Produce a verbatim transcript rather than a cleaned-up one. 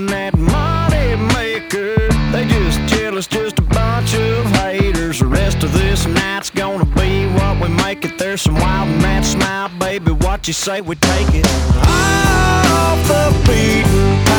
that money maker. They just jealous, just a bunch of haters. The rest of this night's gonna be what we make it. There's some wild in that smile, baby. What you say we take it off the beaten